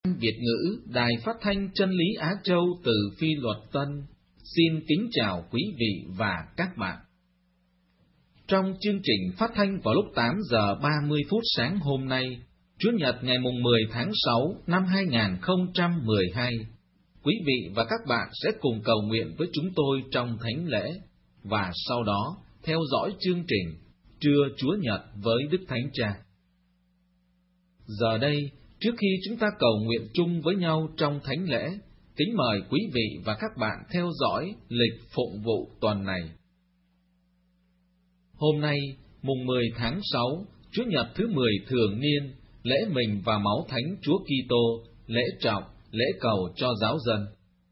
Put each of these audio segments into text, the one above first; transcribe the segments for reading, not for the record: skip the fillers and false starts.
Việt ngữ Đài Phát thanh Chân lý Á Châu từ Phi Luật Tân xin kính chào quý vị và các bạn. Trong chương trình phát thanh vào lúc 8 giờ 30 phút sáng hôm nay, Chủ nhật ngày 10 tháng 6 năm 2012, quý vị và các bạn sẽ cùng cầu nguyện với chúng tôi trong thánh lễ và sau đó theo dõi chương trình Trưa Chúa Nhật với Đức Thánh Cha. Giờ đây, trước khi chúng ta cầu nguyện chung với nhau trong thánh lễ, kính mời quý vị và các bạn theo dõi lịch phụng vụ tuần này. Hôm nay, mùng 10 tháng 6, Chủ nhật thứ 10 thường niên, lễ mình và máu Thánh Chúa Kitô, lễ trọng, lễ cầu cho giáo dân.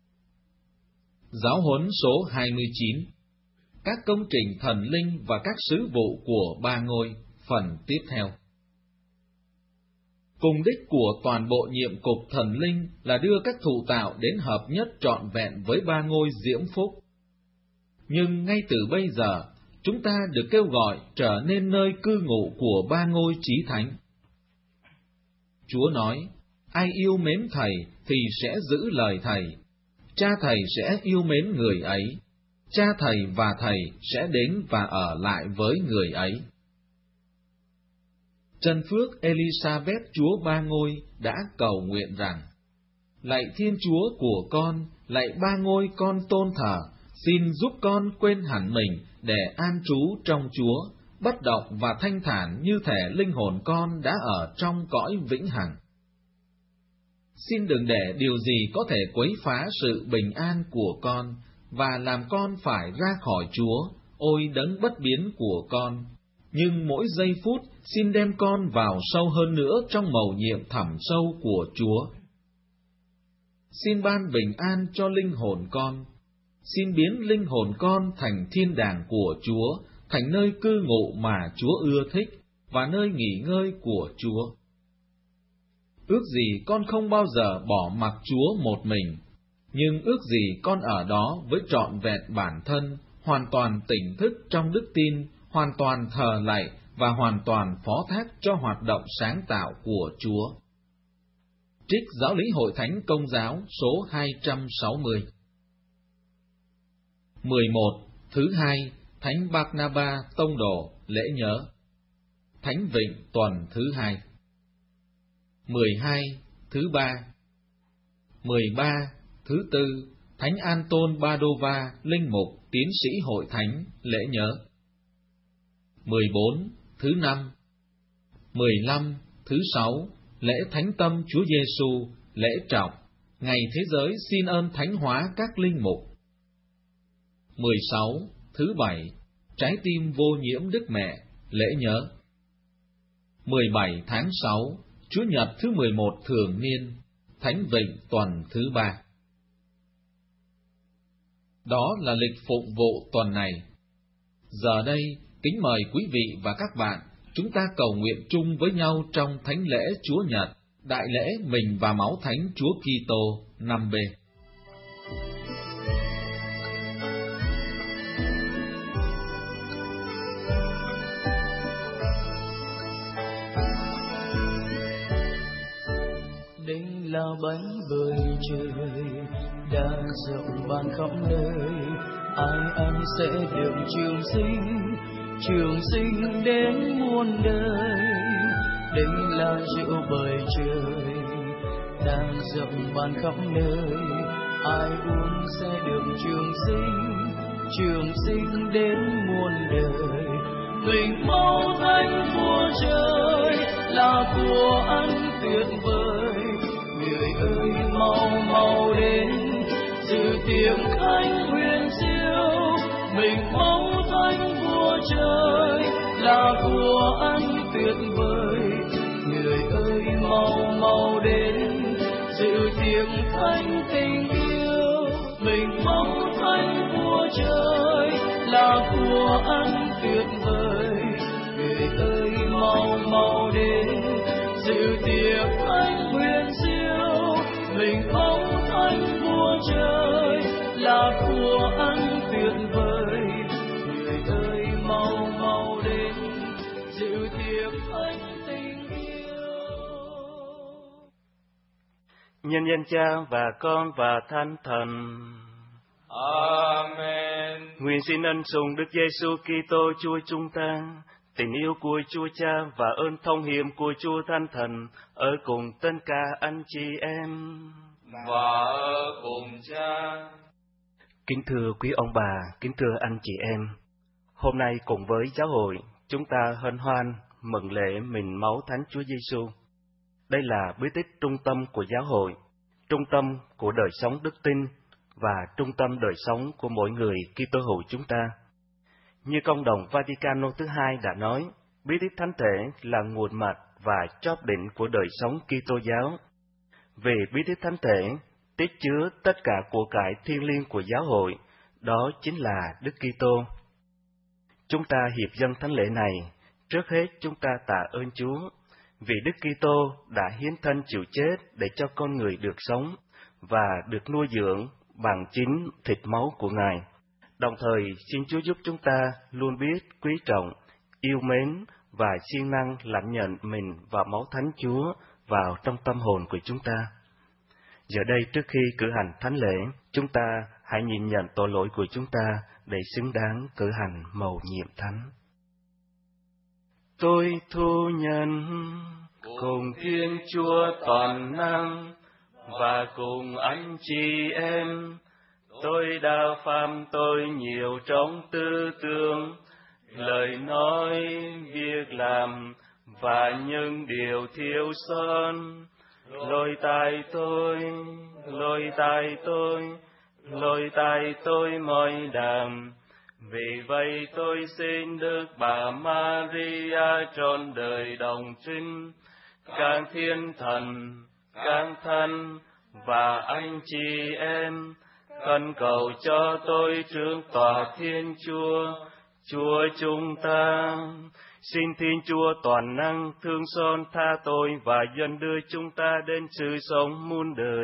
Giáo huấn số 29. Các công trình thần linh và các sứ vụ của Ba Ngôi, phần tiếp theo. Cùng đích của toàn bộ nhiệm cục thần linh là đưa các thụ tạo đến hợp nhất trọn vẹn với Ba Ngôi diễm phúc. Nhưng ngay từ bây giờ, chúng ta được kêu gọi trở nên nơi cư ngụ của Ba Ngôi Chí Thánh. Chúa nói, ai yêu mến Thầy thì sẽ giữ lời Thầy, Cha Thầy sẽ yêu mến người ấy, Cha Thầy và Thầy sẽ đến và ở lại với người ấy. Trần Phước Elizabeth Chúa Ba Ngôi đã cầu nguyện rằng, lạy Thiên Chúa của con, lạy Ba Ngôi con tôn thờ, xin giúp con quên hẳn mình để an trú trong Chúa, bất động và thanh thản như thể linh hồn con đã ở trong cõi vĩnh hằng. Xin đừng để điều gì có thể quấy phá sự bình an của con và làm con phải ra khỏi Chúa, ôi đấng bất biến của con. Nhưng mỗi giây phút xin đem con vào sâu hơn nữa trong mầu nhiệm thẳm sâu của Chúa. Xin ban bình an cho linh hồn con. Xin biến linh hồn con thành thiên đàng của Chúa, thành nơi cư ngụ mà Chúa ưa thích và nơi nghỉ ngơi của Chúa. Ước gì con không bao giờ bỏ mặc Chúa một mình, nhưng ước gì con ở đó với trọn vẹn bản thân, hoàn toàn tỉnh thức trong đức tin, hoàn toàn thờ lạy và hoàn toàn phó thác cho hoạt động sáng tạo của Chúa. Trích Giáo lý Hội Thánh Công giáo số 260. 11. Thứ hai, Thánh Barnaba Tông Đồ, lễ nhớ. Thánh Vịnh tuần thứ 2. 12. Thứ ba. 13. Thứ tư, Thánh Anton Padova, linh mục, tiến sĩ Hội Thánh, lễ nhớ. 14. Thứ 5. 15. Thứ 6, lễ Thánh Tâm Chúa Giêsu, lễ trọng, ngày thế giới xin ơn thánh hóa các linh mục. 16. Thứ 7, trái tim vô nhiễm Đức Mẹ, lễ nhớ. 17 tháng 6, Chủ nhật thứ 11 thường niên, Thánh Vịnh tuần thứ 3. Đó là lịch phụng vụ tuần này. Giờ đây, kính mời quý vị và các bạn, chúng ta cầu nguyện chung với nhau trong thánh lễ Chúa Nhật, đại lễ mình và máu Thánh Chúa Kitô 5B. Đây là bánh bơi trời đã rộng ban khắp nơi, ai ăn sẽ được trường sinh đến muôn đời. Đây là rượu bời trời đang rộng ban khắp nơi, ai uống sẽ được trường sinh đến muôn đời. Mình máu Thánh của trời là của ăn tuyệt vời, người ơi mau đến dự tiệc thánh huyền diệu. Mình máu Thánh của trời là của ăn tuyệt vời, người ơi mau đến dự tiệc thánh tình yêu. Mình máu Thánh của trời là của ăn tuyệt vời, người ơi mau đến dự tiệc thánh huyền diệu. Mình máu Thánh của trời là của ăn tuyệt vời, người ơi mau đến dự tiệc thánh tình yêu. nhân danh Cha và Con và Thánh Thần. Amen. Nguyện xin ân sủng Đức Giêsu Kitô Chúa chúng ta, tình yêu của Chúa Cha và ơn thông hiệp của Chúa Thánh Thần ở cùng tất cả anh chị em. Và ở cùng Cha. Kính thưa quý ông bà, kính thưa anh chị em, hôm nay cùng với giáo hội, chúng ta hân hoan mừng lễ mình máu Thánh Chúa Giêsu. Đây là bí tích trung tâm của giáo hội, trung tâm của đời sống đức tin và trung tâm đời sống của mỗi người Kitô hữu chúng ta. Như Công đồng Vaticano thứ hai đã nói, bí tích thánh thể là nguồn mạch và chóp đỉnh của đời sống Kitô giáo. Về bí tích thánh thể, tích chứa tất cả của cải thiêng liêng của giáo hội, đó chính là Đức Kitô. Chúng ta hiệp dâng thánh lễ này, trước hết chúng ta tạ ơn Chúa, vì Đức Kitô đã hiến thân chịu chết để cho con người được sống và được nuôi dưỡng bằng chính thịt máu của Ngài. Đồng thời, xin Chúa giúp chúng ta luôn biết quý trọng, yêu mến và siêng năng lãnh nhận mình và máu Thánh Chúa vào trong tâm hồn của chúng ta. Giờ đây, trước khi cử hành thánh lễ, chúng ta hãy nhìn nhận tội lỗi của chúng ta để xứng đáng cử hành mầu nhiệm thánh. Tôi thu nhận cùng Thiên Chúa toàn năng và cùng anh chị em, tôi đã phạm tội nhiều trong tư tưởng, lời nói, việc làm và những điều thiếu sót. Lỗi tại tôi mọi đàm. Vì vậy tôi xin Đức Bà Maria trọn đời đồng trinh, các thiên thần, các thánh và anh chị em, khẩn cầu cho tôi trước tòa Thiên Chúa, Chúa chúng ta. Xin Thiên Chúa toàn năng thương xót tha tội và dẫn đưa chúng ta đến sự sống muôn đời.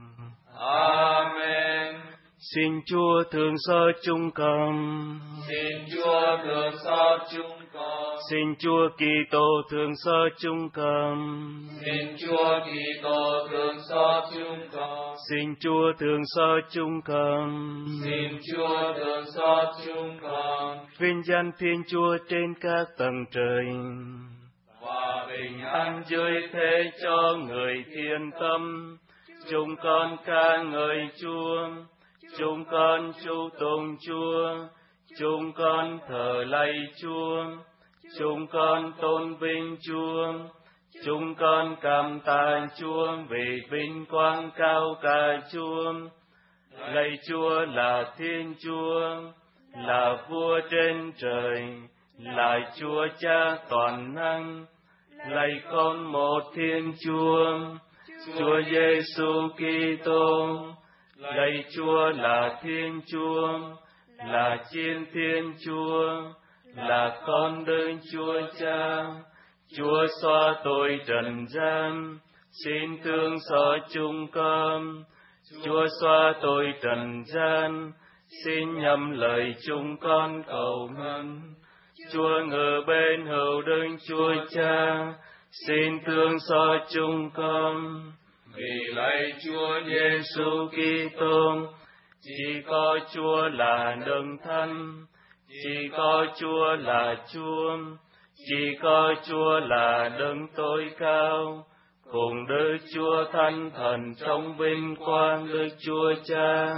Amen. Xin Chúa thương xót chúng con. Xin Chúa thương xót chúng con. Xin Chúa Kitô thương xót chúng con. Xin Chúa Kitô thương xót chúng con. Xin Chúa thương xót chúng con. Xin Chúa thương xót chúng con. Vinh danh Thiên Chúa trên các tầng trời, và bình an dưới thế cho người thiên tâm. Chúng con ca ngợi Chúa, chúng con chú tùng Chúa, chúng con thờ lạy Chúa, chúng con tôn vinh Chúa, chúng con cảm tạ Chúa vì vinh quang cao cả Chúa. Lạy Chúa là Thiên Chúa, là Vua trên trời, là Chúa Cha toàn năng. Lạy con một Thiên Chúa, Chúa Giêsu Kitô. Lạy Chúa là Thiên Chúa, là Chiến Thiên Chúa, là con Đức Chúa Cha. Chúa xóa tội trần gian, xin thương xót chúng con. Chúa xóa tội trần gian, xin nhậm lời chúng con cầu ngân. Chúa ngự bên hữu Đức Chúa Cha, xin thương xót chúng con. Vì lạy Chúa Giêsu Kitô, chỉ có Chúa là đấng thánh, chỉ có Chúa là Chúa, chỉ có Chúa là đấng tối cao, cùng Đức Chúa Thánh Thần trong vinh quang Đức Chúa Cha.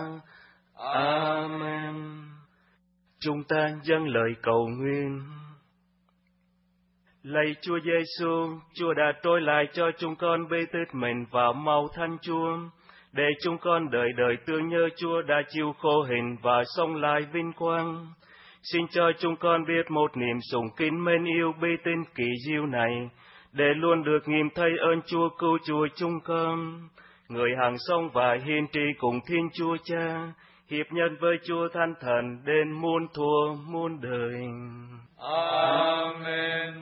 Amen. Chúng ta dâng lời cầu nguyện. Lạy Chúa Giêsu, Chúa đã trôi lại cho chúng con bê tích mình vào máu Thánh Chúa, để chúng con đời đời tưởng nhớ Chúa đã chịu khổ hình và sống lại vinh quang. Xin cho chúng con biết một niềm sùng kính mến yêu bê tích kỳ diệu này, để luôn được nghiệm thấy ơn Chúa cứu Chúa chúng con, người hàng sống và hiền trị cùng Thiên Chúa Cha, hiệp nhân với Chúa Thánh Thần đến muôn thuở muôn đời. Amen.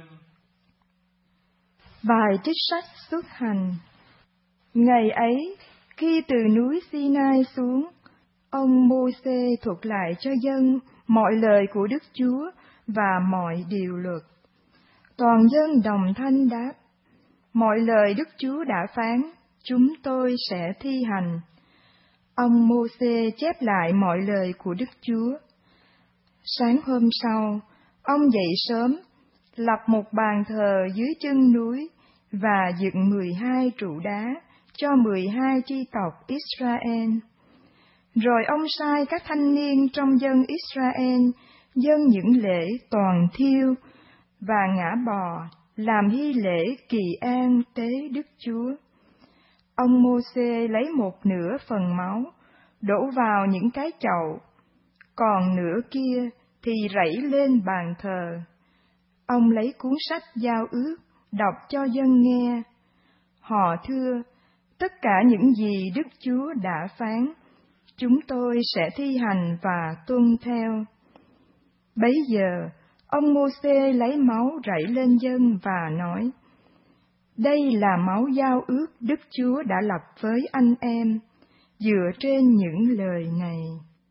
Bài trích sách Xuất Hành. Ngày ấy, khi từ núi Sinai xuống, ông Mô-sê thuật lại cho dân mọi lời của Đức Chúa và mọi điều luật. Toàn dân đồng thanh đáp: mọi lời Đức Chúa đã phán, chúng tôi sẽ thi hành. Ông Mô-sê chép lại mọi lời của Đức Chúa. Sáng hôm sau, ông dậy sớm, lập một bàn thờ dưới chân núi và dựng 12 trụ đá cho 12 chi tộc Israel. Rồi ông sai các thanh niên trong dân Israel dâng những lễ toàn thiêu và ngả bò làm hy lễ kỳ an tế Đức Chúa. Ông Mô-sê lấy một nửa phần máu, đổ vào những cái chậu, còn nửa kia thì rảy lên bàn thờ. Ông lấy cuốn sách giao ước, đọc cho dân nghe. Họ thưa, tất cả những gì Đức Chúa đã phán, chúng tôi sẽ thi hành và tuân theo. Bấy giờ, ông Mô-sê lấy máu rảy lên dân và nói, đây là máu giao ước Đức Chúa đã lập với anh em, dựa trên những lời này.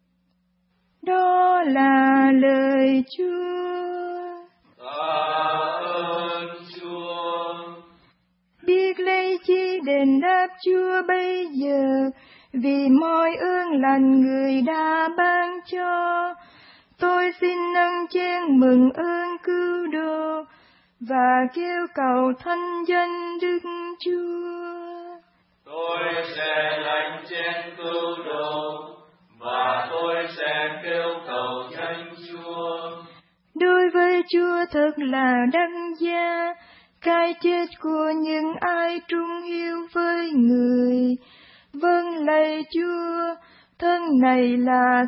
Đó là lời Chúa. Tạ ơn Chúa. Biết lấy chi đền đáp Chúa bây giờ, vì mọi ơn lành Người đã ban cho. Tôi xin nâng chén mừng ơn cứu độ và kêu cầu thanh danh Đức Chúa. Tôi sẽ lãnh chén cứu độ và tôi sẽ kêu cầu danh Chúa. Đối với Chúa thật là đăng giá, cái chết của những ai trung hiếu với Người. Vâng lạy Chúa, thân này là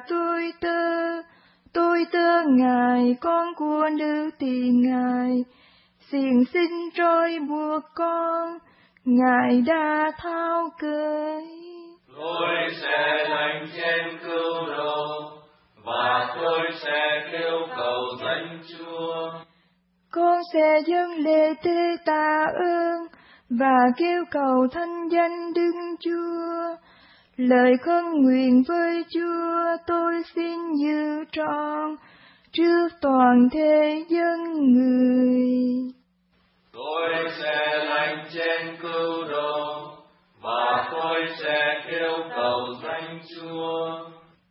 tôi tơ Ngài, con của nữ tỳ Ngài. Xiềng xích trói buộc con, Ngài đã tháo cởi. Tôi sẽ lãnh chén cứu độ và tôi sẽ kêu cầu danh Chúa. Con sẽ dâng lễ tế tạ ơn và kêu cầu thanh danh Đức Chúa. Lời khấn nguyện với Chúa tôi xin giữ trọn trước toàn thế dân người. Tôi sẽ lãnh chén cứu độ và tôi sẽ kêu cầu danh Chúa.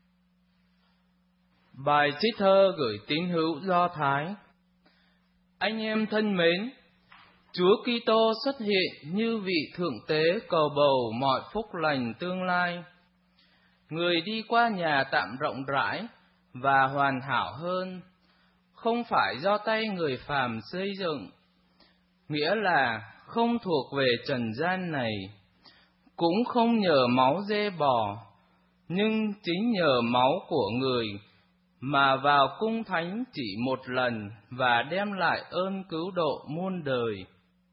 Bài trích thơ gửi tín hữu Do Thái. Anh em thân mến, Chúa Kitô xuất hiện như vị thượng tế cầu bầu mọi phúc lành tương lai. Người đi qua nhà tạm rộng rãi và hoàn hảo hơn, không phải do tay người phàm xây dựng, nghĩa là không thuộc về trần gian này, cũng không nhờ máu dê bò, nhưng chính nhờ máu của người mà vào cung thánh chỉ một lần và đem lại ơn cứu độ muôn đời.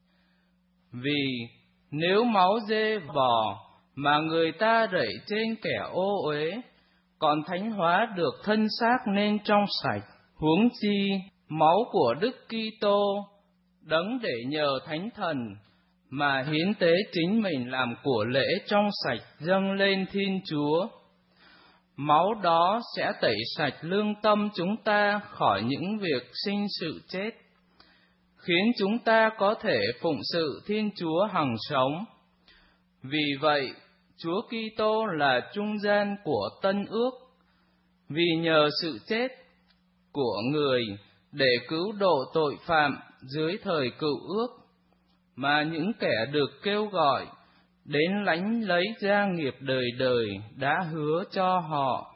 Vì nếu máu dê bò mà người ta rẩy trên kẻ ô uế, còn thánh hóa được thân xác nên trong sạch, huống chi máu của Đức Kitô, đấng để nhờ Thánh Thần mà hiến tế chính mình làm của lễ trong sạch dâng lên Thiên Chúa. Máu đó sẽ tẩy sạch lương tâm chúng ta khỏi những việc sinh sự chết, khiến chúng ta có thể phụng sự Thiên Chúa hằng sống. Vì vậy, Chúa Kitô là trung gian của tân ước, vì nhờ sự chết của người để cứu độ tội phạm dưới thời cựu ước, mà những kẻ được kêu gọi đến lãnh lấy gia nghiệp đời đời đã hứa cho họ.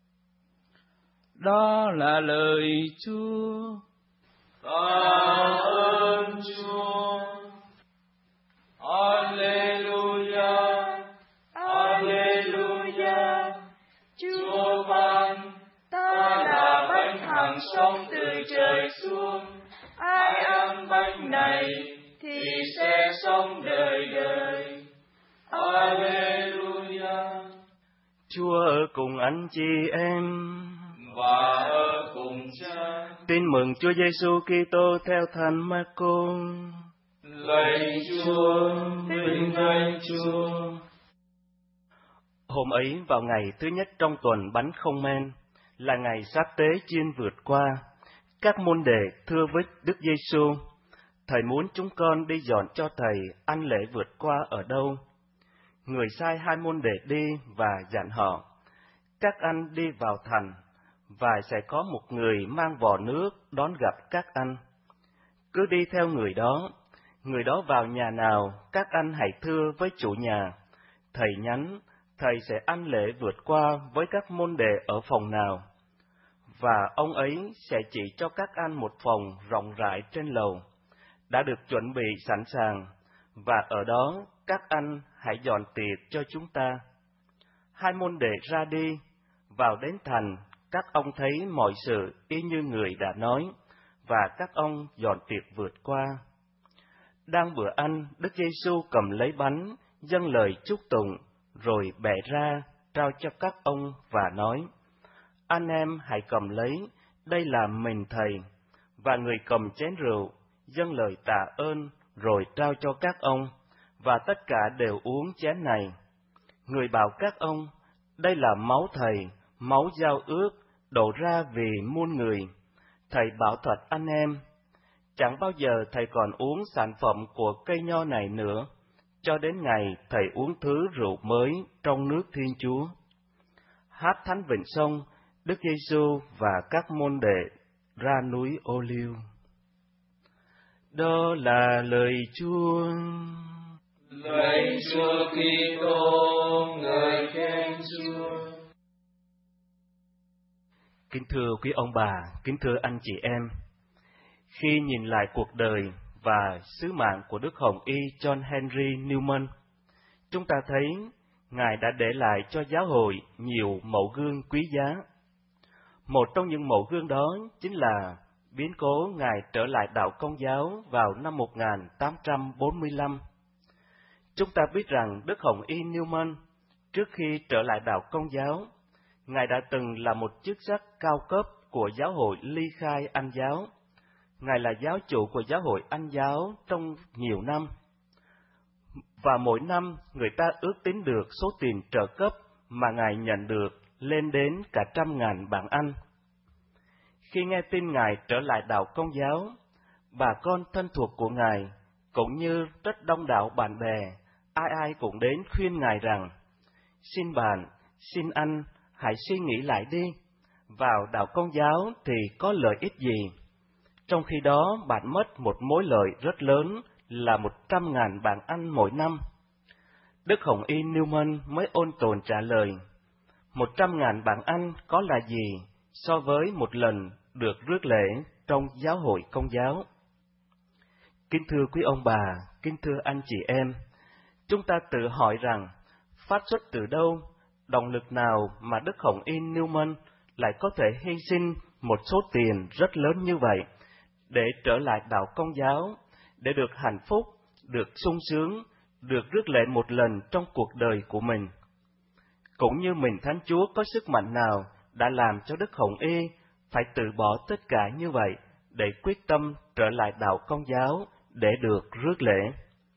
Đó là lời Chúa. Tạ ơn Chúa. Alleluia, Alleluia. Chúa ban, ta là bánh hằng sống từ trời xuống. Ai ăn bánh này thì sẽ sống đời đời. Alleluia. Chúa ở cùng anh chị em và ở cùng Cha. Tin mừng Chúa Giêsu Kitô theo Thánh Marco. Lạy Chúa, vinh danh Chúa. Hôm ấy vào ngày thứ nhất trong tuần bánh không men, là ngày sát tế chiên vượt qua, các môn đệ thưa với Đức Giêsu: Thầy muốn chúng con đi dọn cho Thầy ăn lễ vượt qua ở đâu? người sai 2 môn đệ đi và dặn họ: các anh đi vào thành, và sẽ có một người mang vò nước đón gặp các anh. Cứ đi theo người đó vào nhà nào, các anh hãy thưa với chủ nhà: thầy nhắn, thầy sẽ ăn lễ vượt qua với các môn đệ ở phòng nào. Và ông ấy sẽ chỉ cho các anh một phòng rộng rãi trên lầu, đã được chuẩn bị sẵn sàng, và ở đó các anh hãy dọn tiệc cho chúng ta. 2 môn đệ ra đi, vào đến thành, các ông thấy mọi sự y như người đã nói, và các ông dọn tiệc vượt qua. Đang bữa ăn, Đức Giêsu cầm lấy bánh, dâng lời chúc tụng, rồi bẻ ra, trao cho các ông và nói: anh em hãy cầm lấy, đây là mình thầy. Và người cầm chén rượu, dâng lời tạ ơn, rồi trao cho các ông, và tất cả đều uống chén này. Người bảo các ông: đây là máu thầy, máu giao ước, đổ ra vì muôn người. Thầy bảo thật anh em, chẳng bao giờ thầy còn uống sản phẩm của cây nho này nữa, cho đến ngày thầy uống thứ rượu mới trong nước Thiên Chúa. Hát thánh vịnh xong, Đức Giêsu và các môn đệ ra núi Ô-liu. Đó là lời Chúa. Lạy Chúa Kitô, ngợi khen Chúa. Kính thưa quý ông bà, kính thưa anh chị em, khi nhìn lại cuộc đời và sứ mạng của Đức Hồng Y John Henry Newman, chúng ta thấy Ngài đã để lại cho giáo hội nhiều mẫu gương quý giá. Một trong những mẫu gương đó chính là biến cố Ngài trở lại đạo Công giáo vào năm 1845. Chúng ta biết rằng Đức Hồng Y Newman, trước khi trở lại đạo Công giáo, Ngài đã từng là một chức sắc cao cấp của giáo hội Ly Khai Anh giáo. Ngài là giáo chủ của giáo hội Anh giáo trong nhiều năm. Và mỗi năm, người ta ước tính được số tiền trợ cấp mà Ngài nhận được lên đến cả 100.000 bảng Anh. Khi nghe tin Ngài trở lại đạo Công giáo, bà con thân thuộc của Ngài, cũng như rất đông đảo bạn bè, ai cũng đến khuyên Ngài rằng: xin bạn, xin anh, hãy suy nghĩ lại đi, vào đạo Công giáo thì có lợi ích gì? Trong khi đó bạn mất một mối lợi rất lớn là 100.000 bảng Anh mỗi năm. Đức Hồng Y Newman mới ôn tồn trả lời: 100.000 bảng Anh có là gì so với một lần được rước lễ trong giáo hội Công giáo? Kính thưa quý ông bà, kính thưa anh chị em, chúng ta tự hỏi rằng, phát xuất từ đâu, động lực nào mà Đức Hồng Y Newman lại có thể hy sinh một số tiền rất lớn như vậy để trở lại đạo Công giáo, để được hạnh phúc, được sung sướng, được rước lễ một lần trong cuộc đời của mình? Cũng như mình Thánh Chúa có sức mạnh nào đã làm cho Đức Hồng Y phải từ bỏ tất cả như vậy để quyết tâm trở lại đạo Công giáo để được rước lễ.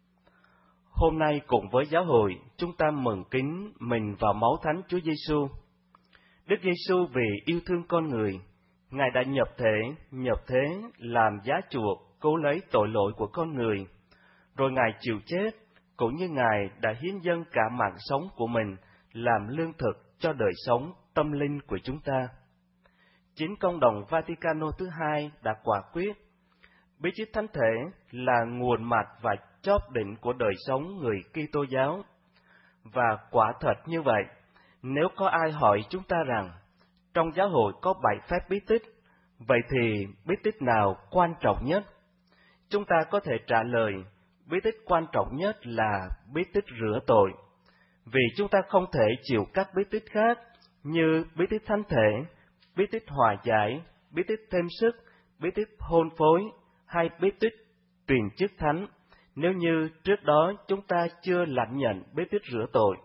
Hôm nay cùng với giáo hội, chúng ta mừng kính mình vào máu Thánh Chúa Giêsu. Đức Giêsu vì yêu thương con người, Ngài đã nhập thế làm giá chuộc cứu lấy tội lỗi của con người, rồi Ngài chịu chết, cũng như Ngài đã hiến dâng cả mạng sống của mình làm lương thực cho đời sống tâm linh của chúng ta. Chính Công đồng Vaticano thứ hai đã quả quyết, bí tích thánh thể là nguồn mạch và chóp đỉnh của đời sống người Kitô giáo. Và quả thật như vậy, nếu có ai hỏi chúng ta rằng, trong giáo hội có 7 phép bí tích, vậy thì bí tích nào quan trọng nhất? Chúng ta có thể trả lời, bí tích quan trọng nhất là bí tích rửa tội, vì chúng ta không thể chịu các bí tích khác như bí tích thánh thể, bí tích hòa giải, bí tích thêm sức, bí tích hôn phối hay bí tích truyền chức thánh, nếu như trước đó chúng ta chưa lãnh nhận bí tích rửa tội.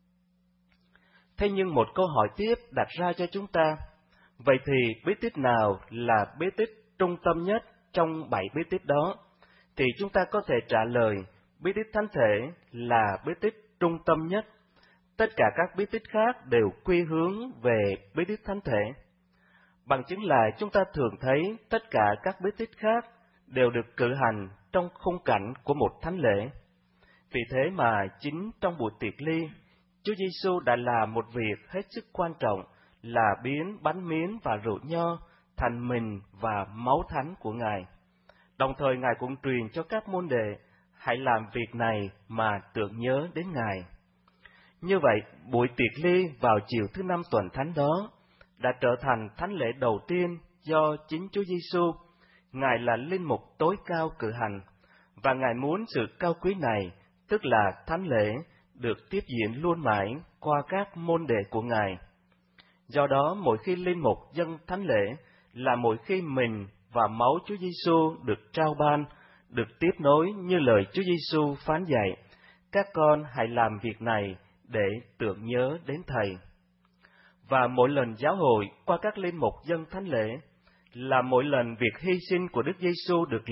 Thế nhưng một câu hỏi tiếp đặt ra cho chúng ta, vậy thì bí tích nào là bí tích trung tâm nhất trong 7 bí tích đó? Thì chúng ta có thể trả lời, bí tích thánh thể là bí tích trung tâm nhất. Tất cả các bí tích khác đều quy hướng về bí tích thánh thể. Bằng chứng là chúng ta thường thấy tất cả các bí tích khác đều được cử hành trong khung cảnh của một thánh lễ. Vì thế mà chính trong buổi tiệc ly, Chúa Giêsu đã làm một việc hết sức quan trọng là biến bánh miến và rượu nho thành mình và máu thánh của Ngài. Đồng thời Ngài cũng truyền cho các môn đệ hãy làm việc này mà tưởng nhớ đến Ngài. Như vậy, buổi tiệc ly vào chiều thứ 5 tuần thánh đó đã trở thành thánh lễ đầu tiên do chính Chúa Giêsu, Ngài là linh mục tối cao cử hành, và Ngài muốn sự cao quý này, tức là thánh lễ, được tiếp diễn luôn mãi qua các môn đệ của Ngài. Do đó, mỗi khi linh mục dâng thánh lễ là mỗi khi mình và máu Chúa Giêsu được trao ban, được tiếp nối như lời Chúa Giêsu phán dạy: các con hãy làm việc này để tưởng nhớ đến Thầy. Và mỗi lần giáo hội qua các linh mục dâng thánh lễ là mỗi lần việc hy sinh của Đức Giêsu được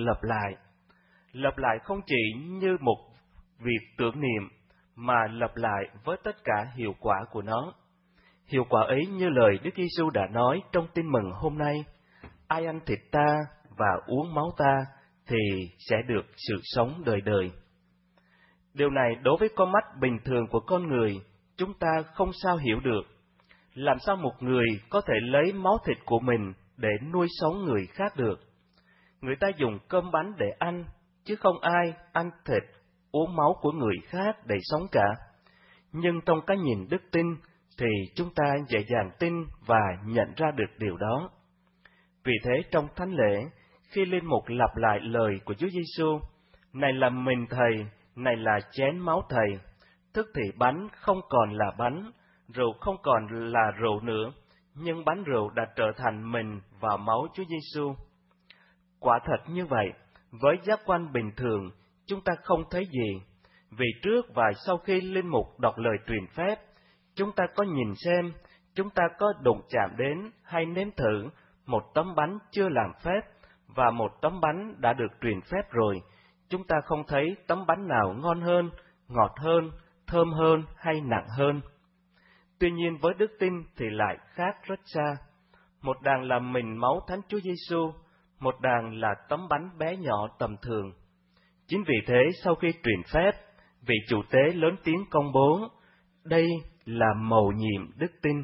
lặp lại không chỉ như một việc tưởng niệm, mà lặp lại với tất cả hiệu quả của nó. Hiệu quả ấy như lời Đức Giêsu đã nói trong tin mừng hôm nay: ai ăn thịt ta và uống máu ta thì sẽ được sự sống đời đời. Điều này đối với con mắt bình thường của con người, chúng ta không sao hiểu được. Làm sao một người có thể lấy máu thịt của mình để nuôi sống người khác được? Người ta dùng cơm bánh để ăn, chứ không ai ăn thịt, uống máu của người khác để sống cả. Nhưng trong cái nhìn đức tin thì chúng ta dễ dàng tin và nhận ra được điều đó. Vì thế trong thánh lễ, khi linh mục lặp lại lời của Chúa Giêsu: này là mình Thầy, này là chén máu Thầy, tức thì bánh không còn là bánh, rượu không còn là rượu nữa, nhưng bánh rượu đã trở thành mình và máu Chúa Giêsu. Quả thật như vậy, với giác quan bình thường, chúng ta không thấy gì, vì trước và sau khi linh mục đọc lời truyền phép, chúng ta có nhìn xem, chúng ta có đụng chạm đến hay nếm thử một tấm bánh chưa làm phép và một tấm bánh đã được truyền phép rồi, chúng ta không thấy tấm bánh nào ngon hơn, ngọt hơn, thơm hơn hay nặng hơn. Tuy nhiên với đức tin thì lại khác rất xa. Một đàng là mình máu Thánh Chúa Giêsu, một đàng là tấm bánh bé nhỏ tầm thường. Chính vì thế sau khi truyền phép, vị chủ tế lớn tiếng công bố: đây là mầu nhiệm đức tin.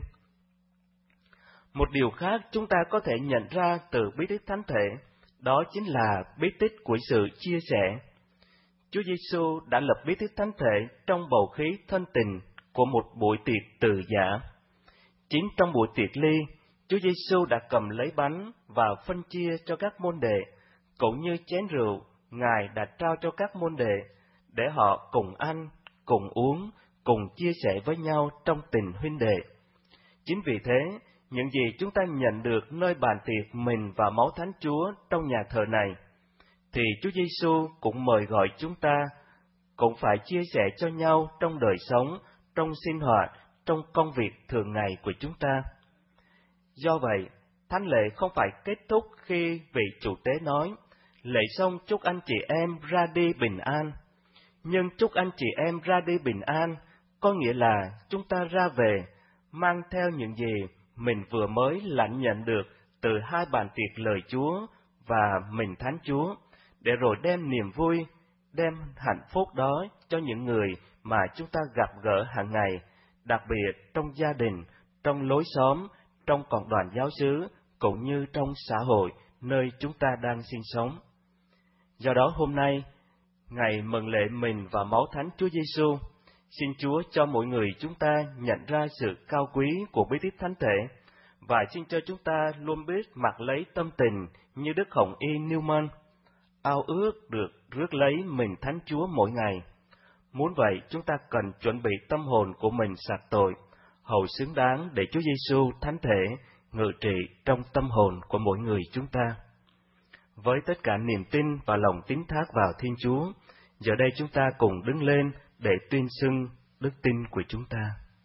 Một điều khác chúng ta có thể nhận ra từ bí tích thánh thể, đó chính là bí tích của sự chia sẻ. Chúa Giêsu đã lập bí tích thánh thể trong bầu khí thân tình của một buổi tiệc từ giả. Chính trong buổi tiệc ly, Chúa Giêsu đã cầm lấy bánh và phân chia cho các môn đệ, cũng như chén rượu Ngài đã trao cho các môn đệ, để họ cùng ăn, cùng uống, cùng chia sẻ với nhau trong tình huynh đệ. Chính vì thế, những gì chúng ta nhận được nơi bàn tiệc mình và máu Thánh Chúa trong nhà thờ này, thì Chúa Giêsu cũng mời gọi chúng ta cũng phải chia sẻ cho nhau trong đời sống, trong sinh hoạt, trong công việc thường ngày của chúng ta. Do vậy, thánh lễ không phải kết thúc khi vị chủ tế nói: lễ xong chúc anh chị em ra đi bình an. Nhưng chúc anh chị em ra đi bình an có nghĩa là chúng ta ra về, mang theo những gì mình vừa mới lãnh nhận được từ hai bàn tiệc lời Chúa và mình Thánh Chúa, để rồi đem niềm vui, đem hạnh phúc đó cho những người mà chúng ta gặp gỡ hàng ngày, đặc biệt trong gia đình, trong lối xóm, trong cộng đoàn giáo xứ, cũng như trong xã hội nơi chúng ta đang sinh sống. Do đó hôm nay, ngày mừng lễ mình và máu Thánh Chúa Giêsu, xin Chúa cho mỗi người chúng ta nhận ra sự cao quý của bí tích thánh thể, và xin cho chúng ta luôn biết mặc lấy tâm tình như Đức Hồng Y Newman, ao ước được rước lấy mình Thánh Chúa mỗi ngày. Muốn vậy, chúng ta cần chuẩn bị tâm hồn của mình sạch tội, hầu xứng đáng để Chúa Giêsu thánh thể ngự trị trong tâm hồn của mỗi người chúng ta. Với tất cả niềm tin và lòng tín thác vào Thiên Chúa, giờ đây chúng ta cùng đứng lên để tuyên xưng đức tin của chúng ta.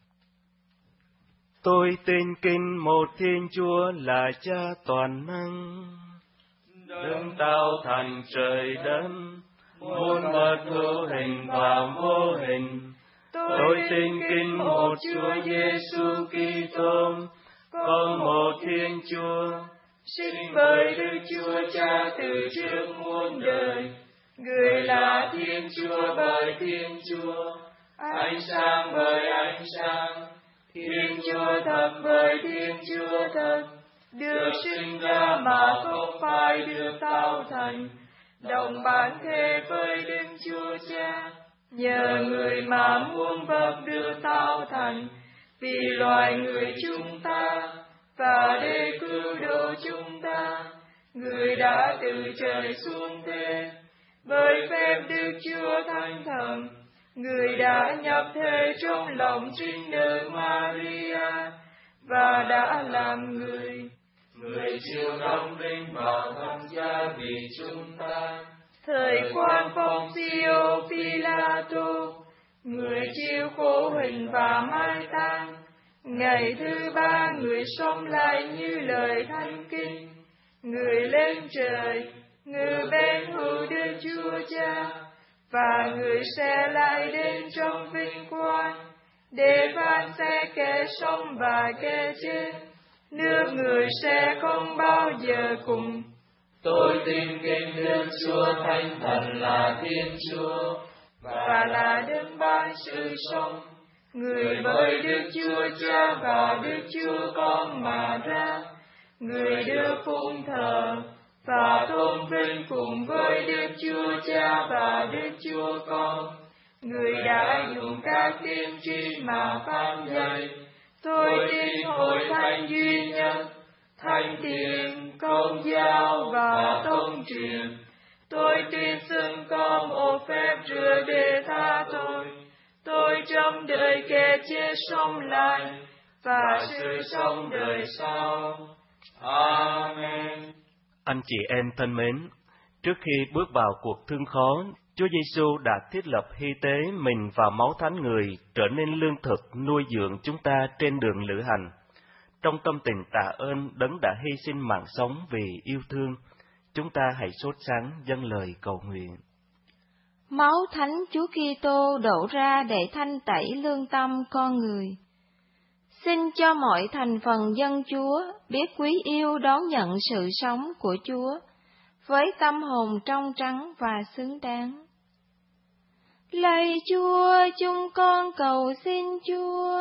Tôi tin kính một Thiên Chúa là Cha toàn năng, đấng tạo thành trời đất, muôn vật hữu hình và vô hình. Tôi tin kính một Chúa Giêsu Kitô, có một Thiên Chúa, sinh bởi Đức Chúa Cha từ trước muôn đời, Người là Thiên Chúa bởi Thiên Chúa, ánh sáng bởi ánh sáng, Thiên Chúa thật bởi Thiên Chúa thật, được sinh ra mà không phải được tạo thành, đồng bản thể với Đức Chúa Cha, nhờ người mà muôn vật được tạo thành, vì loài người chúng ta, và để cứu độ chúng ta, người đã từ trời xuống thế, bởi phép Đức Chúa Thánh Thần, người đã nhập thể trong lòng trinh nữ Maria, và đã làm người. Người chịu đóng đinh vào thập giá vì chúng ta. Thời quan Poncio Pilato, người chịu khổ hình và mai táng. Ngày thứ ba người sống lại như lời thánh kinh. Người lên trời, người bên hữu Đức Chúa Cha, và người sẽ lại đến trong vinh quang để phán xét kẻ sống và kẻ chết. Nước người sẽ không bao giờ cùng. Tôi tin kính Đức Chúa Thánh Thần là Thiên Chúa, và là đấng ban sự sống, người bởi Đức Chúa Cha và Đức Chúa Con mà ra, người được phụng thờ và tôn vinh cùng với Đức Chúa Cha và Đức Chúa Con. Người đã dùng các tiên tri mà phán dạy. Tôi tin hội thánh duy nhất, thánh thiện, công giáo và tôn truyền. Tôi tin xưng con ô phép rửa để tha tội. Tôi trông đợi kẻ chết sống lại và sự sống đời sau. Amen. Anh chị em thân mến, trước khi bước vào cuộc thương khó, Chúa Giêsu đã thiết lập hy tế mình và máu thánh người trở nên lương thực nuôi dưỡng chúng ta trên đường lữ hành. Trong tâm tình tạ ơn Đấng đã hy sinh mạng sống vì yêu thương, chúng ta hãy sốt sắng dâng lời cầu nguyện. Máu thánh Chúa Kitô đổ ra để thanh tẩy lương tâm con người. Xin cho mọi thành phần dân Chúa biết quý yêu đón nhận sự sống của Chúa với tâm hồn trong trắng và xứng đáng. Lạy Chúa, chúng con cầu xin Chúa.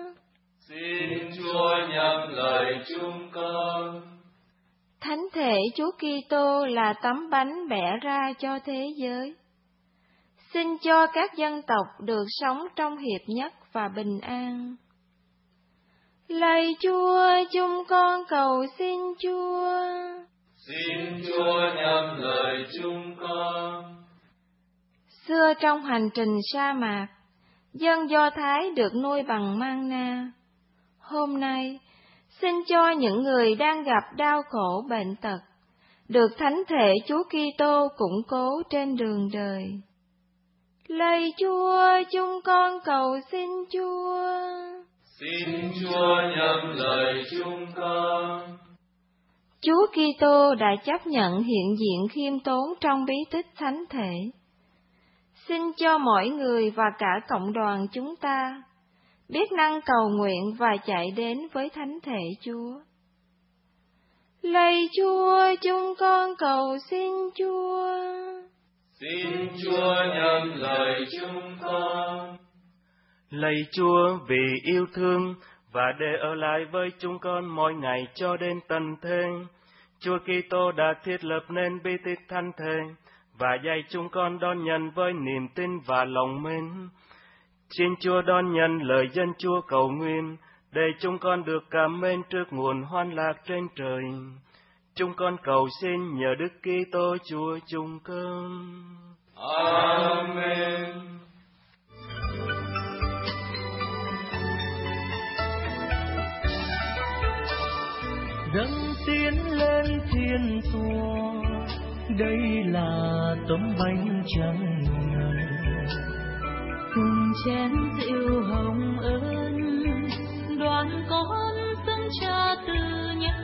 Xin Chúa nhậm lời chúng con. Thánh thể Chúa Kitô là tấm bánh bẻ ra cho thế giới. Xin cho các dân tộc được sống trong hiệp nhất và bình an. Lạy Chúa, chúng con cầu xin Chúa. Xin Chúa nhậm lời chúng con. Xưa trong hành trình sa mạc, dân Do Thái được nuôi bằng manna. Hôm nay, xin cho những người đang gặp đau khổ bệnh tật, được thánh thể Chúa Kitô củng cố trên đường đời. Lạy Chúa, chúng con cầu xin Chúa. Xin Chúa nhậm lời chúng con. Chúa Kitô đã chấp nhận hiện diện khiêm tốn trong bí tích thánh thể. Xin cho mỗi người và cả cộng đoàn chúng ta biết năng cầu nguyện và chạy đến với thánh thể Chúa. Lạy Chúa, chúng con cầu xin Chúa. Xin Chúa nhậm lời chúng con. Lạy Chúa, vì yêu thương và để ở lại với chúng con mỗi ngày cho đến tận thế, Chúa Kitô đã thiết lập nên bí tích thánh thể và dạy chúng con đón nhận với niềm tin và lòng mến. Xin Chúa đón nhận lời dân Chúa cầu nguyện để chúng con được cảm mến trước nguồn hoan lạc trên trời. Chúng con cầu xin nhờ Đức Kitô Chúa chúng con. Amen. Dâng tiến lên thiên thua, đây là tấm bánh trắng ngần, cùng chén rượu hồng ân, đoàn con dâng cha từ nhân.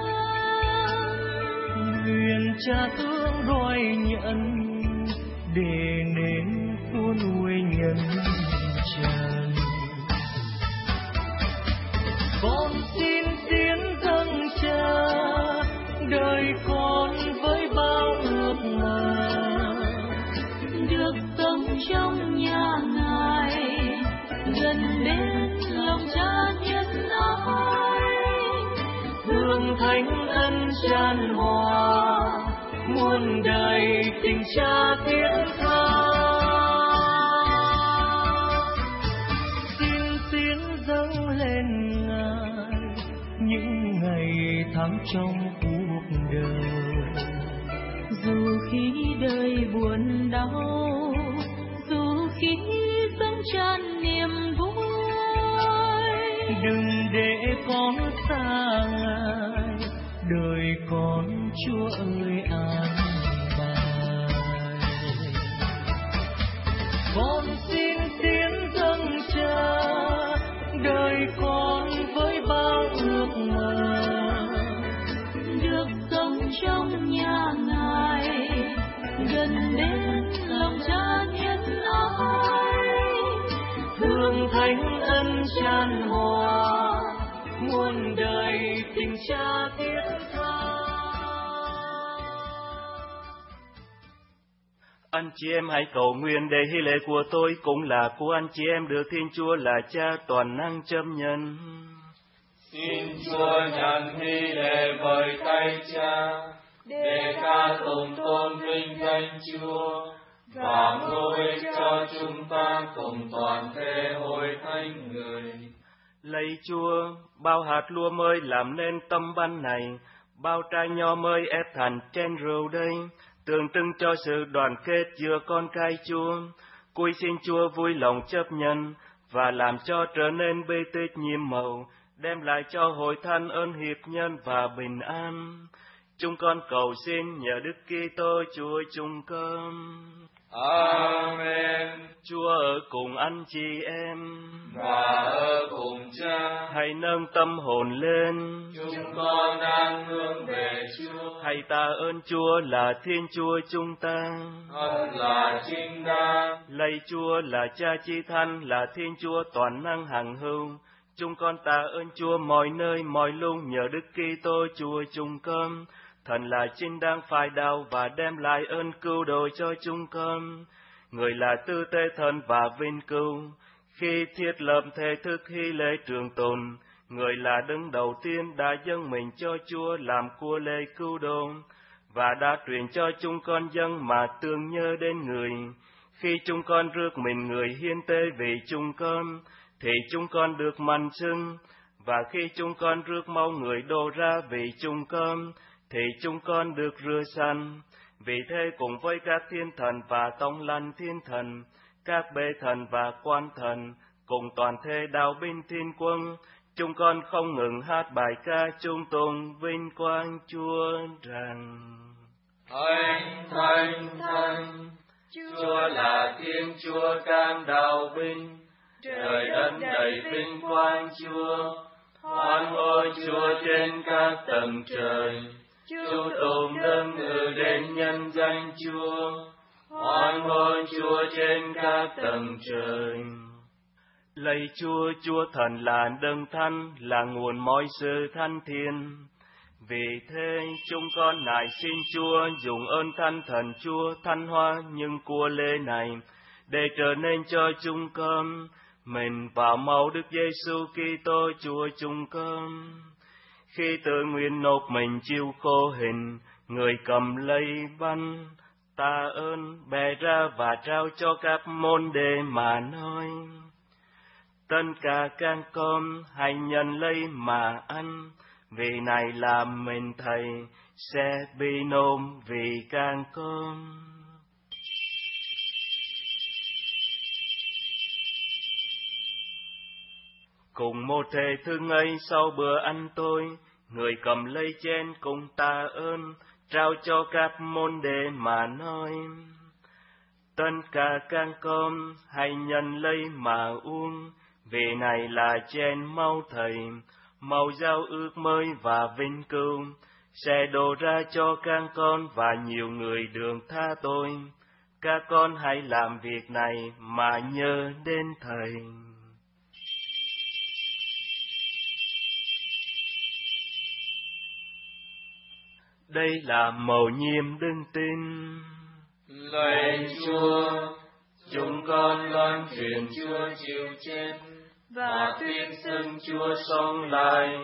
Nguyện cha thương đòi nhận, để nên của nuôi nhân trần. Con xin tiến dâng cha, đời con với bao ước mơ, thánh ân tràn hòa, muôn đời tình cha thiết tha. Xin tiếng dâng lên Ngài những ngày tháng trong cuộc đời. Dù khi đời buồn đau, dù khi sống tràn niềm vui, đừng để con xa Ngài, đời con Chúa ơi an bài. Con xin tiếng dâng Cha, đời con với bao ước mơ, được sống trong nhà Ngài, gần đến lòng Cha nhân ái. thương thánh ân tràn hòa, muôn đời tình cha thiết tha. Anh chị em hãy cầu nguyện để hy lễ của tôi cũng là của anh chị em được Thiên Chúa là Cha toàn năng chấp nhận. Xin Chúa nhận hy lễ bởi tay Cha, để ca tụng tôn vinh danh Chúa, và ngôi ích cho chúng ta cùng toàn thể hội thánh người. Lạy Chúa, bao hạt lúa mới làm nên tâm ban này, bao trái nho mới ép thành chén rượu đây, tượng trưng cho sự đoàn kết giữa con cái Chúa. Cúi xin Chúa vui lòng chấp nhận và làm cho trở nên bê tích nhiệm màu, đem lại cho hội thánh ơn hiệp nhân và bình an. Chúng con cầu xin nhờ Đức Kitô Chúa chúng con. Amen. Chúa ở cùng anh chị em và ở cùng Cha. Hãy nâng tâm hồn lên. Chúng con đang hướng về Chúa. Hãy tạ ơn Chúa là Thiên Chúa chúng ta. Thật là chính đáng. Lạy Chúa là Cha Chi Thánh, là Thiên Chúa toàn năng hằng hữu. Chúng con tạ ơn Chúa mọi nơi mọi lúc nhờ Đức Kitô Chúa chúng con. Thần là chính đáng phải đạo và đem lại ơn cứu độ cho chúng con. Người là tư tế thần và vinh cưu. Khi thiết lập thể thức hy lễ trường tồn, người là đứng đầu tiên đã dâng mình cho Chúa làm của lễ cứu độ, và đã truyền cho chúng con dâng mà tưởng nhớ đến người. Khi chúng con rước mình người hiến tế vì chúng con, thì chúng con được măn xưng, và khi chúng con rước máu người đổ ra vì chúng con, thì chúng con được rửa sạch. Vì thế cùng với các thiên thần và tông lanh thiên thần, các bệ thần và quan thần, cùng toàn thể đạo binh thiên quân, chúng con không ngừng hát bài ca trung tôn vinh quang Chúa rằng: Thánh, thánh, thánh, Chúa là Thiên Chúa cam đạo binh, trời đất đầy vinh quang Chúa. Hoan hô Chúa trên các tầng trời, Chúa tụng đấng ngự đến nhân danh Chúa. Hoan hô Chúa trên các tầng trời. Lạy Chúa, Chúa Thần là đấng thánh, là nguồn mọi sự thánh thiên. Vì thế, chúng con nài xin Chúa dùng ơn thánh thần Chúa thánh hóa những của lễ này, để trở nên cho chúng con mình vào mẫu Đức Giêsu Kitô Chúa chúng con. Khi tự nguyện nộp mình chịu khổ hình, người cầm lấy bánh, tạ ơn bẻ ra và trao cho các môn đệ mà nói: Tất cả các con hãy nhận lấy mà ăn, vì này là mình Thầy sẽ bị nộp vì các con. Cùng một thể thức ấy sau bữa ăn tối, người cầm lấy chén cùng tạ ơn, trao cho các môn đệ mà nói: Tất cả các con hãy nhận lấy mà uống, vì này là chén máu Thầy, màu giao ước mới và vinh cưu, sẽ đổ ra cho các con và nhiều người đường tha tội. Các con hãy làm việc này mà nhớ đến Thầy. Đây là mầu nhiệm đức tin. Lạy Chúa, chúng con loan truyền Chúa chịu chết và tuyên xưng Chúa sống lại,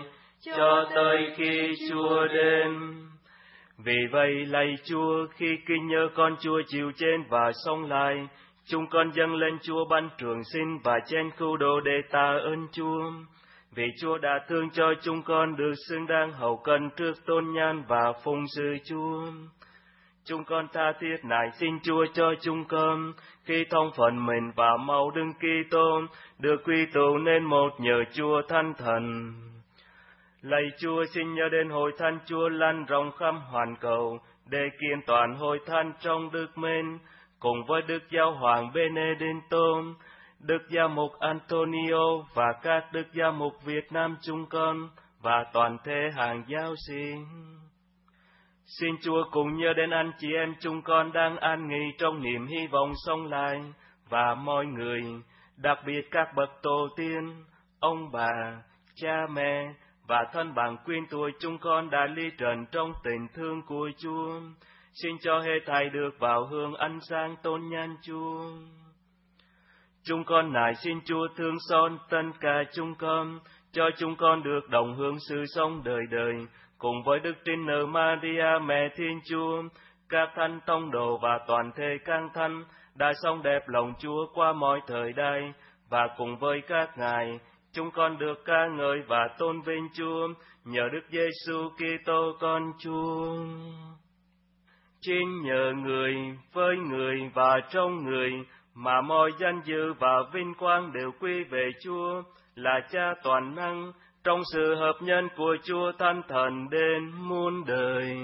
cho tới khi Chúa đến. Vì vậy lạy Chúa, khi kinh nhớ con Chúa chịu trên và sống lại, chúng con dâng lên Chúa ban trường sinh và chén cứu độ để tạ ơn Chúa. Vì Chúa đã thương cho chúng con được xứng đáng hầu cận trước tôn nhan và phụng sự Chúa. Chúng con tha thiết nài xin Chúa cho chúng con, khi thông phần mình và máu Đấng Kitô được quy tụ nên một nhờ Chúa Thánh Thần. Lạy Chúa, xin nhớ đến hội thánh Chúa lan rộng khắp hoàn cầu, để kiện toàn hội thánh trong Đức Mến, cùng với Đức Giáo hoàng Benedicto, Đức Gia mục Antonio và các Đức Gia mục Việt Nam chúng con và toàn thể hàng giáo sĩ. Xin Chúa cùng nhớ đến anh chị em chúng con đang an nghỉ trong niềm hy vọng sống lại, và mọi người, đặc biệt các bậc tổ tiên, ông bà, cha mẹ và thân bằng quyến tuổi chúng con đã ly trần trong tình thương của Chúa. Xin cho hết thảy được vào hương ánh sáng tôn nhan Chúa. Chúng con nài xin Chúa thương xót tất cả chúng con, cho chúng con được đồng hưởng sự sống đời đời, cùng với Đức Trinh Nữ Maria Mẹ Thiên Chúa, các thánh tông đồ và toàn thể các thánh đã sống đẹp lòng Chúa qua mọi thời đại, và cùng với các ngài, chúng con được ca ngợi và tôn vinh Chúa nhờ Đức Giêsu Kitô con Chúa. Chính nhờ người, với người và trong người mà mọi danh dự và vinh quang đều quy về Chúa là Cha toàn năng, trong sự hợp nhân của Chúa Thánh Thần đến muôn đời.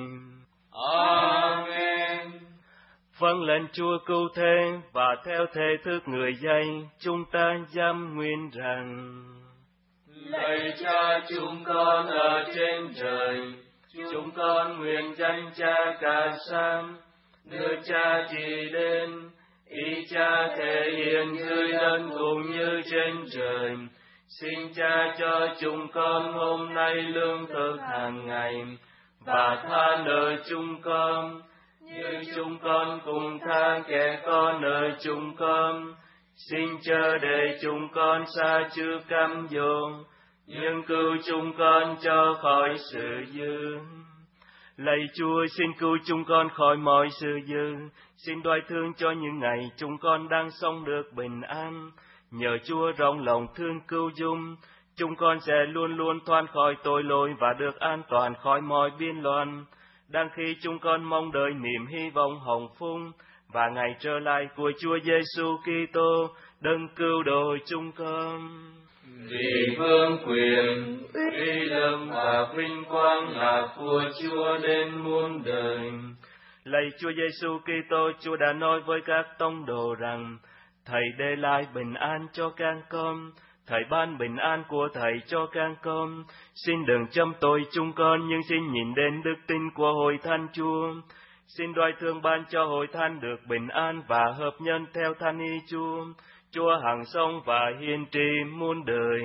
Amen. Vâng lệnh Chúa cứu thế, và theo thể thức người dạy, chúng ta dám nguyện rằng: Lạy Cha chúng con ở trên trời, chúng con nguyện danh Cha cả sáng, đưa Cha trị đến, ý Cha thể hiện dưới đất cũng như trên trời. Xin Cha cho chúng con hôm nay lương thực hàng ngày, và tha nợ chúng con, như chúng con cùng tha kẻ có nợ chúng con. Xin chớ để chúng con sa chư cám dỗ, nhưng cứu chúng con cho khỏi sự dữ. Lạy Chúa, xin cứu chúng con khỏi mọi sự dữ. Xin đoái thương cho những ngày chúng con đang sống được bình an. Nhờ Chúa rộng lòng thương cứu dung, chúng con sẽ luôn luôn thoát khỏi tội lỗi và được an toàn khỏi mọi biên loạn. Đang khi chúng con mong đợi niềm hy vọng hồng phúc và ngày trở lại của Chúa Giêsu Kitô, Đấng cứu độ chúng con. Vì vương quyền, uy lực và vinh quang là của Chúa đến muôn đời. Lạy Chúa Giêsu Kitô, Chúa đã nói với các tông đồ rằng: Thầy để lại bình an cho các con, Thầy ban bình an của Thầy cho các con. Xin đừng châm tội chúng con, nhưng xin nhìn đến đức tin của hội thánh Chúa. Xin đoái thương ban cho hội thánh được bình an và hợp nhân theo thánh ý Chúa. Chúa hằng sống và hiền trị muôn đời.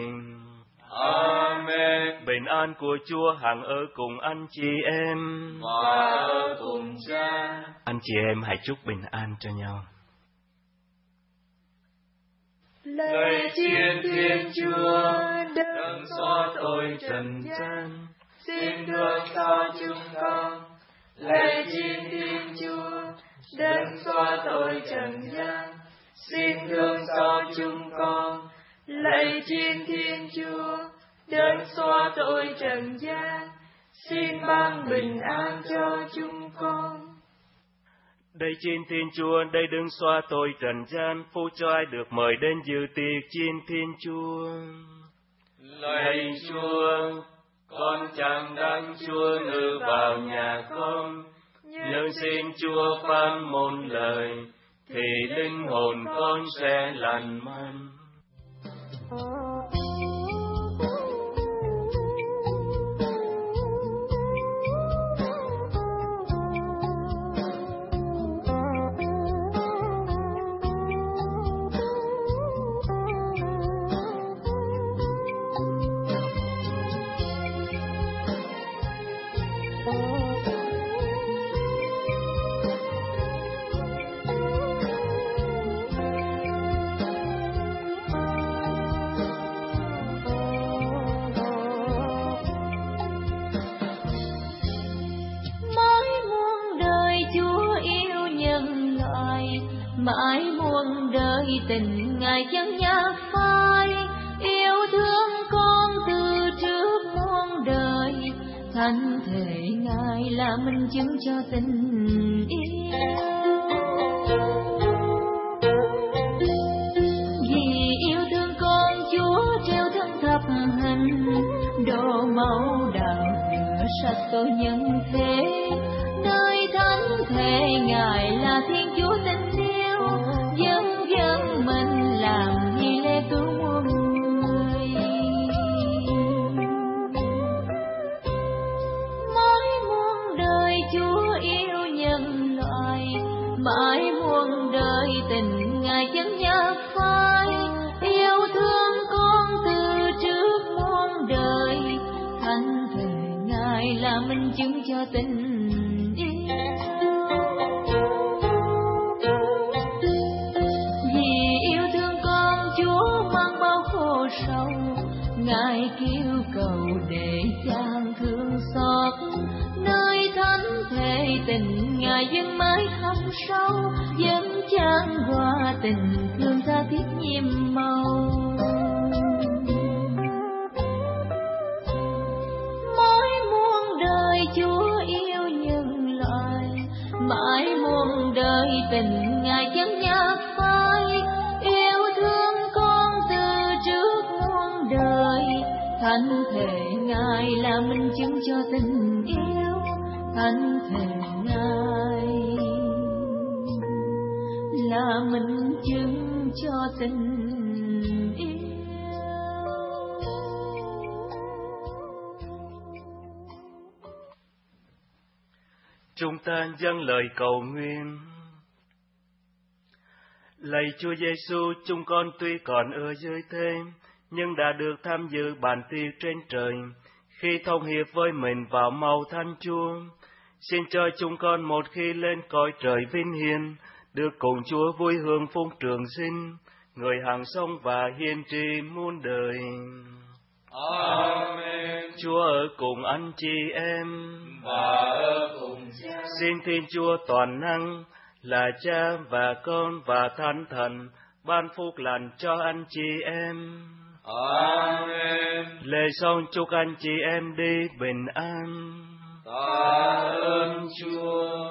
Amen. Bình an của Chúa hằng ở cùng anh chị em và ở cùng Cha. Anh chị em hãy chúc bình an cho nhau. Lạy Thiên Thiên Chúa, đấng xóa tội trần gian, xin thương cho chúng con. Lạy Thiên Thiên Chúa, đấng xóa tội trần gian, xin thương cho chúng con. Lạy Thiên Thiên Chúa, đấng xóa tội trần gian, xin ban bình an cho chúng con. Đây Chiên Thiên Chúa, đây đấng xóa tội trần gian, phúc cho ai được mời đến dự tiệc Chiên Thiên Chúa. Lạy Chúa, con chẳng đáng Chúa ngự vào nhà con, nhưng xin Chúa phán một lời, thì linh hồn con sẽ lành mạnh. tình Ngài chẳng nhạt phai, yêu thương con từ trước muôn đời. Thánh thể Ngài là minh chứng cho tình yêu. Vì yêu thương con, Chúa treo thân thập hình, đổ máu đạo rửa sạch tội nhân thế. Nơi thánh thể Ngài là Thiên Chúa tình yêu, dân dân mình làm nghi lễ cứu muôn người. Mãi muôn đời Chúa yêu nhân loại, mãi muôn đời tình Ngài chẳng nhạt phai, yêu thương con từ trước muôn đời. Thánh thể Ngài là minh chứng cho tình yêu. Vì yêu thương con, Chúa mang bao khổ sầu, Ngài kêu cầu để chan thương xót. Nơi thánh thể tình Ngài dâng mãi thâm sâu, dâng chan hòa tình thương tha thiết nhiệm màu. Mãi muôn đời Chúa yêu nhân loại, mãi muôn đời tình Ngài chẳng nhạt phai, yêu thương con từ trước muôn đời. Thánh thể Ngài là minh chứng cho tình yêu, thánh thể Ngài là minh chứng cho tình yêu. Chúng ta dâng lời cầu nguyện. Lạy Chúa Giêsu, chúng con tuy còn ở dưới thế, nhưng đã được tham dự bản tiệc trên trời, khi thông hiệp với mình vào màu Thánh Chúa. Xin cho chúng con một khi lên cõi trời vinh hiển, được cùng Chúa vui hưởng phúc trường sinh, người hằng sống và hiền trị muôn đời. Amen. Chúa ở cùng anh chị em, và ở cùng Cha. Xin Thiên Chúa toàn năng là Cha và Con và Thánh Thần ban phúc lành cho anh chị em. Amen. Lễ xong chúc anh chị em đi bình an. Tạ ơn Chúa.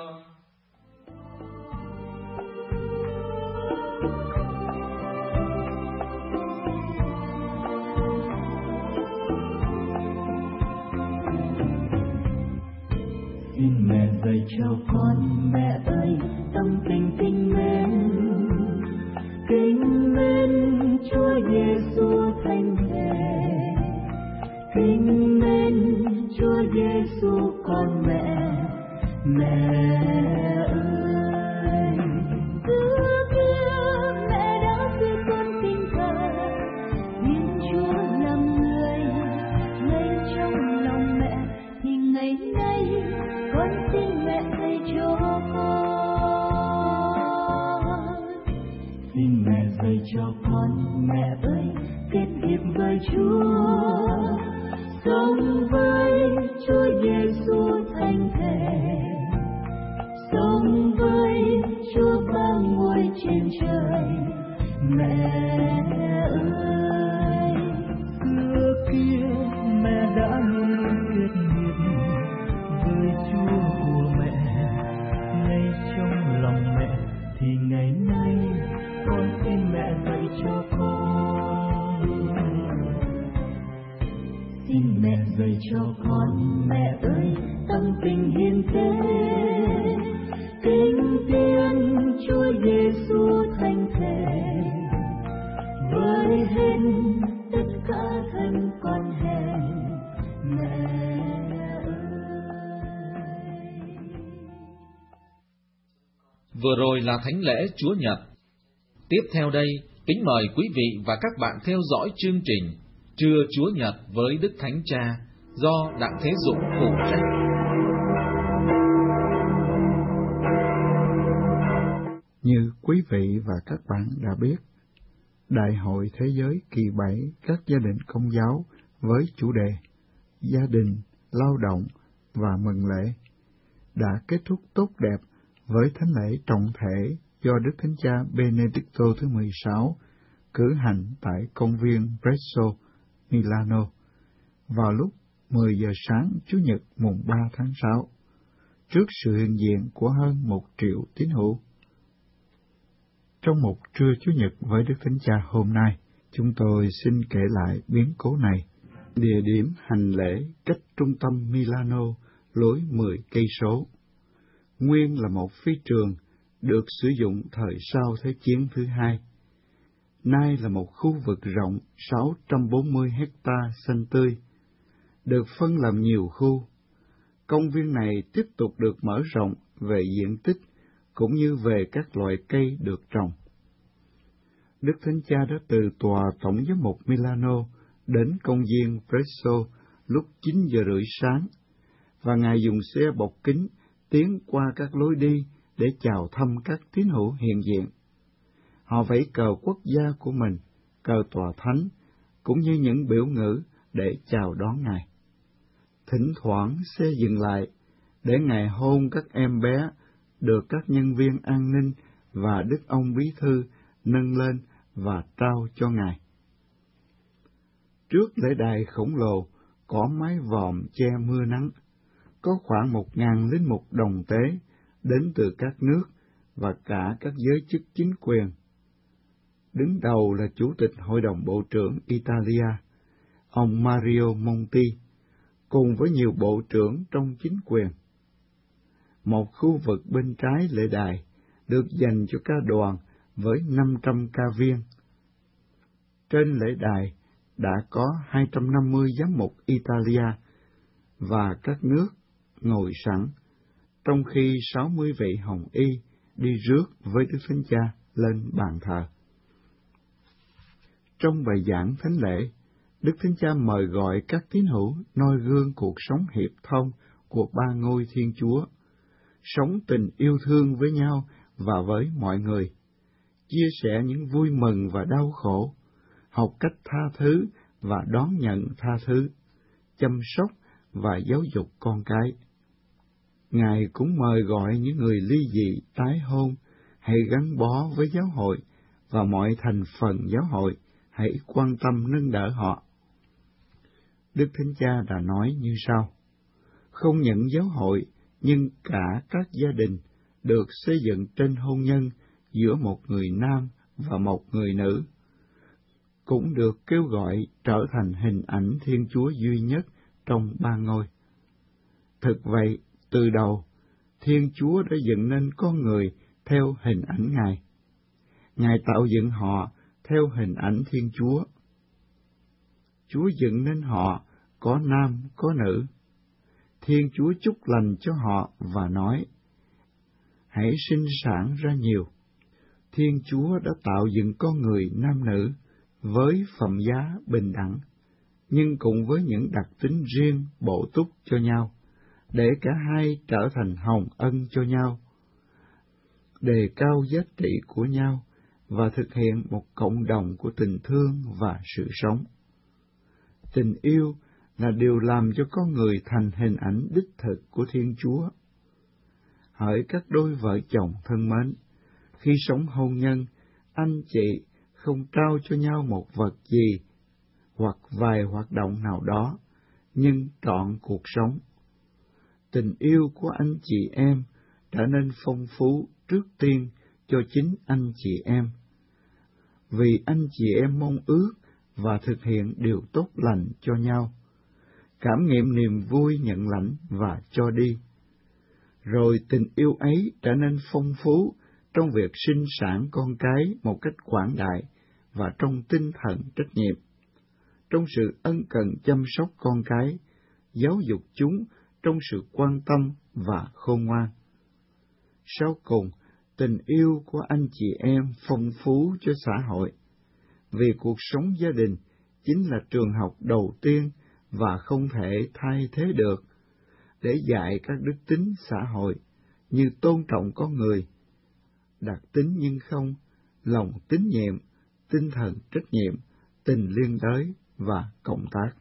Xin mẹ dạy cho con, mẹ ơi, tâm tình kính mến Chúa Giêsu thánh thể, kính mến Chúa Giêsu con mẹ ơi. Xưa kia mẹ đã khi con tin thờ, Thiên Chúa làm người ngay trong lòng mẹ, thì ngày nay con xin mẹ dạy cho con. Xin mẹ dạy cho con, mẹ ơi, kết hiệp với Chúa, sống với Chúa Giêsu thánh thể, sống với Chúa ba ngôi trên trời. Mẹ ơi, xưa kia mẹ đã luôn kết hiệp với Chúa của mẹ, ngay trong lòng mẹ, thì ngày nay con xin mẹ dạy cho con. Xin mẹ dạy cho con, mẹ ơi, tâm tình hiền thế, kính tiếng Chúa Giêsu thánh thể, với hết tất cả thân con hèn. Mẹ Vừa rồi là thánh lễ Chúa Nhật. Tiếp theo đây, kính mời quý vị và các bạn theo dõi chương trình Trưa Chúa Nhật với Đức Thánh Cha do Đặng Thế Dũng phụ trách. Như quý vị và các bạn đã biết, Đại hội Thế giới kỳ 7 các gia đình Công giáo với chủ đề Gia đình, lao động và mừng lễ đã kết thúc tốt đẹp với thánh lễ trọng thể do Đức Thánh Cha Benedicto thứ 16 cử hành tại công viên Bresso, Milano, vào lúc 10 giờ sáng Chủ nhật mùng 3 tháng 6, trước sự hiện diện của hơn 1 triệu tín hữu. Trong một trưa Chủ nhật với Đức Thánh Cha hôm nay, chúng tôi xin kể lại biến cố này. Địa điểm hành lễ cách trung tâm Milano lối 10 cây số. Nguyên là một phi trường được sử dụng thời sau Thế chiến thứ hai. Nay là một khu vực rộng 640 hecta xanh tươi, được phân làm nhiều khu. Công viên này tiếp tục được mở rộng về diện tích cũng như về các loại cây được trồng. Đức Thánh Cha đã từ tòa tổng giám mục Milano đến công viên Bresso lúc 9 giờ rưỡi sáng, và Ngài dùng xe bọc kính tiến qua các lối đi để chào thăm các tín hữu hiện diện. Họ vẫy cờ quốc gia của mình, cờ tòa thánh, cũng như những biểu ngữ để chào đón Ngài. Thỉnh thoảng xe dừng lại để Ngài hôn các em bé được các nhân viên an ninh và Đức ông Bí Thư nâng lên và trao cho Ngài. Trước lễ đài khổng lồ có mái vòm che mưa nắng, có khoảng 1.000 lính mục đồng tế đến từ các nước và cả các giới chức chính quyền. Đứng đầu là Chủ tịch Hội đồng Bộ trưởng Italia, ông Mario Monti, cùng với nhiều bộ trưởng trong chính quyền. Một khu vực bên trái lễ đài được dành cho ca đoàn với 500 ca viên. Trên lễ đài đã có 250 giám mục Italia và các nước ngồi sẵn, trong khi 60 vị hồng y đi rước với Đức Thánh Cha lên bàn thờ. Trong bài giảng thánh lễ, Đức Thánh Cha mời gọi các tín hữu noi gương cuộc sống hiệp thông của ba ngôi Thiên Chúa, sống tình yêu thương với nhau và với mọi người, chia sẻ những vui mừng và đau khổ, học cách tha thứ và đón nhận tha thứ, chăm sóc và giáo dục con cái. Ngài cũng mời gọi những người ly dị tái hôn hãy gắn bó với giáo hội và mọi thành phần giáo hội hãy quan tâm nâng đỡ họ. Đức Thánh Cha đã nói như sau: không những giáo hội, nhưng cả các gia đình được xây dựng trên hôn nhân giữa một người nam và một người nữ, cũng được kêu gọi trở thành hình ảnh Thiên Chúa duy nhất trong ba ngôi. Thực vậy, từ đầu, Thiên Chúa đã dựng nên con người theo hình ảnh Ngài. Ngài tạo dựng họ theo hình ảnh Thiên Chúa. Chúa dựng nên họ có nam có nữ. Thiên Chúa chúc lành cho họ và nói: hãy sinh sản ra nhiều. Thiên Chúa đã tạo dựng con người nam nữ với phẩm giá bình đẳng, nhưng cũng với những đặc tính riêng bổ túc cho nhau, để cả hai trở thành hồng ân cho nhau, đề cao giá trị của nhau và thực hiện một cộng đồng của tình thương và sự sống. Tình yêu là điều làm cho con người thành hình ảnh đích thực của Thiên Chúa. Hỡi các đôi vợ chồng thân mến, khi sống hôn nhân, anh chị không trao cho nhau một vật gì hoặc vài hoạt động nào đó, nhưng trọn cuộc sống. Tình yêu của anh chị em trở nên phong phú trước tiên cho chính anh chị em, vì anh chị em mong ước và thực hiện điều tốt lành cho nhau, cảm nghiệm niềm vui nhận lãnh và cho đi. Rồi tình yêu ấy trở nên phong phú trong việc sinh sản con cái một cách quảng đại và trong tinh thần trách nhiệm, trong sự ân cần chăm sóc con cái, giáo dục chúng trong sự quan tâm và khôn ngoan. Sau cùng, tình yêu của anh chị em phong phú cho xã hội, vì cuộc sống gia đình chính là trường học đầu tiên và không thể thay thế được, để dạy các đức tính xã hội như tôn trọng con người, đặc tính nhưng không, lòng tín nhiệm, tinh thần trách nhiệm, tình liên đới và cộng tác.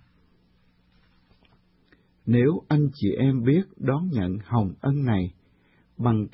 Nếu anh chị em biết đón nhận hồng ân này bằng cách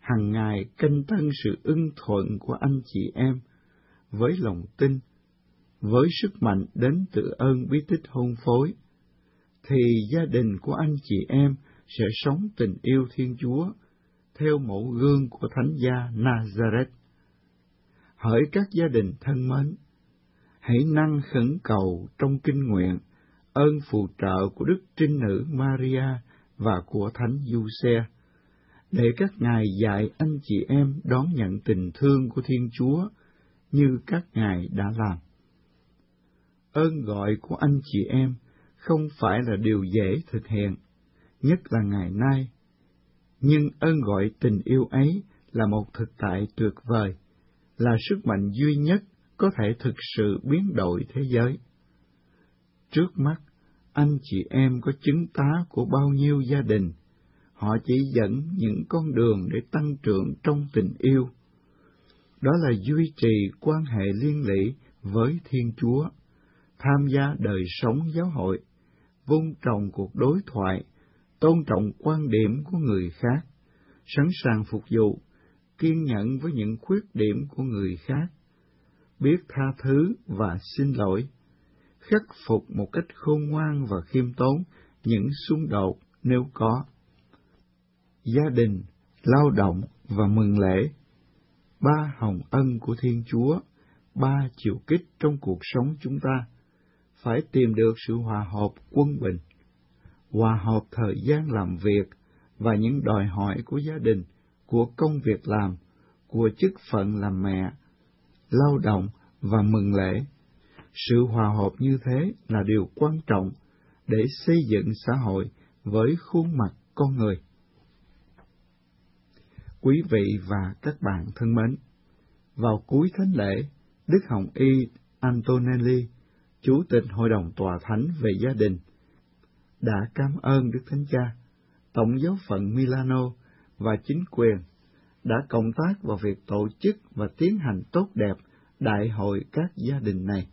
hằng ngày canh tân sự ưng thuận của anh chị em với lòng tin, với sức mạnh đến từ ơn bí tích hôn phối, thì gia đình của anh chị em sẽ sống tình yêu Thiên Chúa theo mẫu gương của Thánh gia Nazareth. Hỡi các gia đình thân mến, hãy năng khẩn cầu trong kinh nguyện ơn phù trợ của Đức Trinh Nữ Maria và của Thánh Giuse, để các ngài dạy anh chị em đón nhận tình thương của Thiên Chúa như các ngài đã làm. Ơn gọi của anh chị em không phải là điều dễ thực hiện, nhất là ngày nay, nhưng ơn gọi tình yêu ấy là một thực tại tuyệt vời, là sức mạnh duy nhất có thể thực sự biến đổi thế giới. Trước mắt, anh chị em có chứng tá của bao nhiêu gia đình, họ chỉ dẫn những con đường để tăng trưởng trong tình yêu. Đó là duy trì quan hệ liên lỉ với Thiên Chúa, tham gia đời sống giáo hội, vun trồng cuộc đối thoại, tôn trọng quan điểm của người khác, sẵn sàng phục vụ, kiên nhẫn với những khuyết điểm của người khác, biết tha thứ và xin lỗi, khắc phục một cách khôn ngoan và khiêm tốn những xung đột nếu có. Gia đình, lao động và mừng lễ, ba hồng ân của Thiên Chúa, ba chiều kích trong cuộc sống chúng ta, phải tìm được sự hòa hợp quân bình, hòa hợp thời gian làm việc và những đòi hỏi của gia đình, của công việc làm, của chức phận làm mẹ, lao động và mừng lễ. Sự hòa hợp như thế là điều quan trọng để xây dựng xã hội với khuôn mặt con người. Quý vị và các bạn thân mến, vào cuối thánh lễ, Đức Hồng Y Antonelli, Chủ tịch Hội đồng Tòa Thánh về gia đình, đã cảm ơn Đức Thánh Cha, Tổng giáo phận Milano và chính quyền đã cộng tác vào việc tổ chức và tiến hành tốt đẹp đại hội các gia đình này.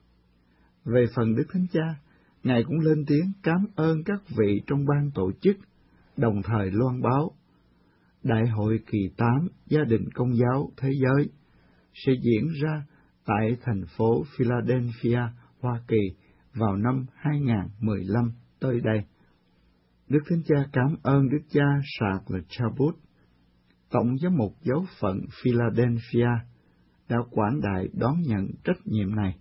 Về phần Đức Thánh Cha, Ngài cũng lên tiếng cảm ơn các vị trong ban tổ chức, đồng thời loan báo Đại hội kỳ 8 Gia đình Công giáo Thế giới sẽ diễn ra tại thành phố Philadelphia, Hoa Kỳ vào năm 2015 tới đây. Đức Thánh Cha cảm ơn Đức cha Charles Chabot, Tổng giám mục giáo phận Philadelphia, đã quảng đại đón nhận trách nhiệm này.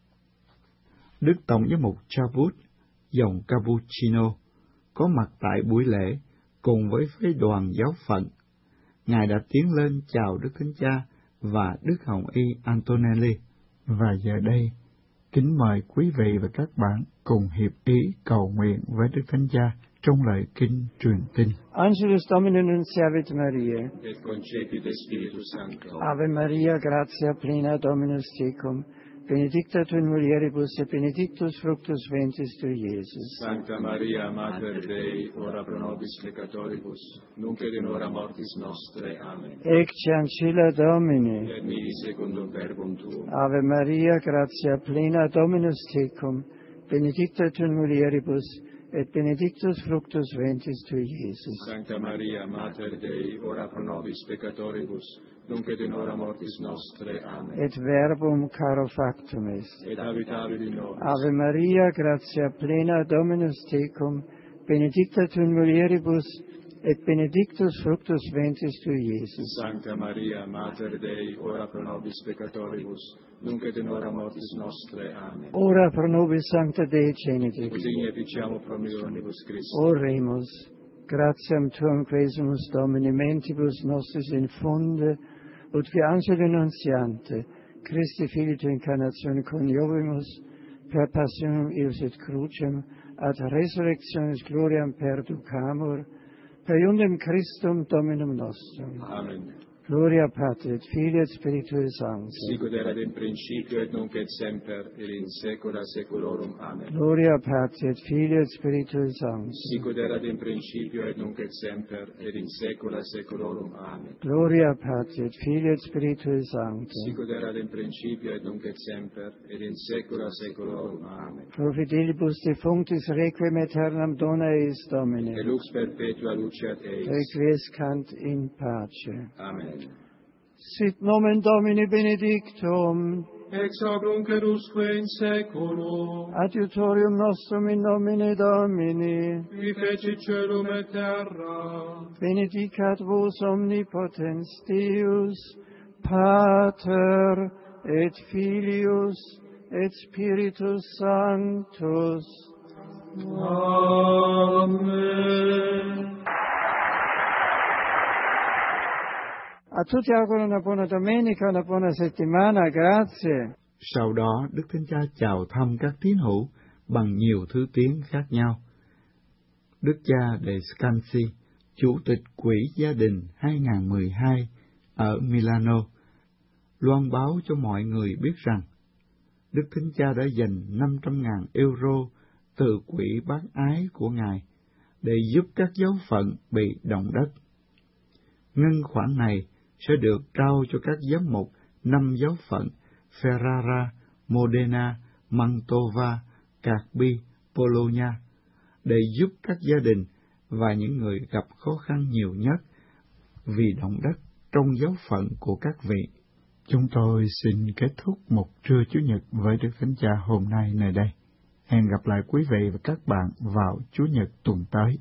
Đức Tổng giám mục Chabot, dòng Cappuccino, có mặt tại buổi lễ cùng với phái đoàn giáo phận. Ngài đã tiến lên chào Đức Thánh Cha và Đức Hồng Y Antonelli. Và giờ đây, kính mời quý vị và các bạn cùng hiệp ý cầu nguyện với Đức Thánh Cha trong lời kinh truyền tin. Angelus Domini nunciavit Mariae, et concepit Spiritus Sancto. Ave Maria, gratia plena Dominus tecum, benedicta tu in mulieribus et benedictus fructus ventris tui, Iesus. Sancta Maria, Mater Dei, ora pro nobis peccatoribus, nunc et in hora mortis nostre. Amen. Ecce ancilla Domini. Et mihi secundum verbum tuum. Ave Maria, gratia plena Dominus tecum, benedicta tu in mulieribus et benedictus fructus ventris tui, Iesus. Sancta Maria, Mater Dei, ora pro nobis peccatoribus, nunc et in hora mortis nostre. Amen. Et verbum caro factum est. Et habitavit in nobis. Ave Maria, gratia plena Dominus tecum, benedicta tu in mulieribus et benedictus fructus ventris tui, Iesus. Sancta Maria, Mater Dei, ora pro nobis peccatoribus, nunc et in hora mortis nostre. Amen. Ora pro nobis Sancta Dei Genitrix. Ut digne ficiamo promissionibus Christi. Oremus, gratiam tuam quesumus Domini mentibus nostris infunde, ut qui angelo nuntiante, Christi Filii tu incarnatione coniovimus, per passionum eius et crucem, ad resurrectionis gloriam perducamur, per iundem Christum Dominum nostrum. Amen. Gloria Patri et Filii et Spiritui Sancti. Sic ut erat in principio et nunc et semper et in saecula saeculorum. Amen. Gloria Patri et Filii et Spiritui Sancti. Sic ut erat in principio et nunc et semper et in saecula saeculorum. Amen. Gloria Patri et Filii et Spiritui Sancti. Sic ut erat in principio et nunc et semper et in saecula saeculorum. Amen. Pro fidelibus defunctis requiem aeternam dona eis Domine. Et lux perpetua luceat eis. Requiescant in pace. Amen. Sit nomen Domini benedictum. Ex hoc nunc et usque in saeculum. Adiutorium nostrum in nomine Domini. Qui feci celum et terra. Benedicat vos omnipotens Deus, Pater et Filius et Spiritus Sanctus. Amen. A tutti auguro una buona domenica, una buona settimana, grazie. Sau đó, Đức Thánh Cha chào thăm các tín hữu bằng nhiều thứ tiếng khác nhau. Đức cha De Scansi, Chủ tịch Quỹ Gia đình 2012 ở Milano, loan báo cho mọi người biết rằng Đức Thánh Cha đã dành 500.000 euro từ quỹ bác ái của Ngài để giúp các giáo phận bị động đất. Ngân khoản này sẽ được trao cho các giám mục 5 giáo phận Ferrara, Modena, Mantova, Carpi, Bologna để giúp các gia đình và những người gặp khó khăn nhiều nhất vì động đất trong giáo phận của các vị. Chúng tôi xin kết thúc một trưa Chủ nhật với Đức Thánh Cha hôm nay nơi đây. Hẹn gặp lại quý vị và các bạn vào Chủ nhật tuần tới.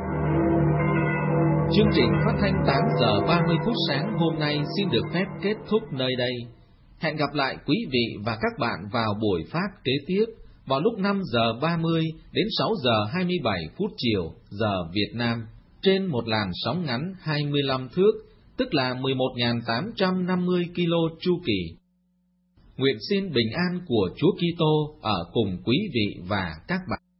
Chương trình phát thanh 8 giờ 30 phút sáng hôm nay xin được phép kết thúc nơi đây. Hẹn gặp lại quý vị và các bạn vào buổi phát kế tiếp vào lúc 5 giờ 30 đến 6 giờ 27 phút chiều giờ Việt Nam trên một làn sóng ngắn 25 thước, tức là 11.850 km chu kỳ. Nguyện xin bình an của Chúa Kitô ở cùng quý vị và các bạn.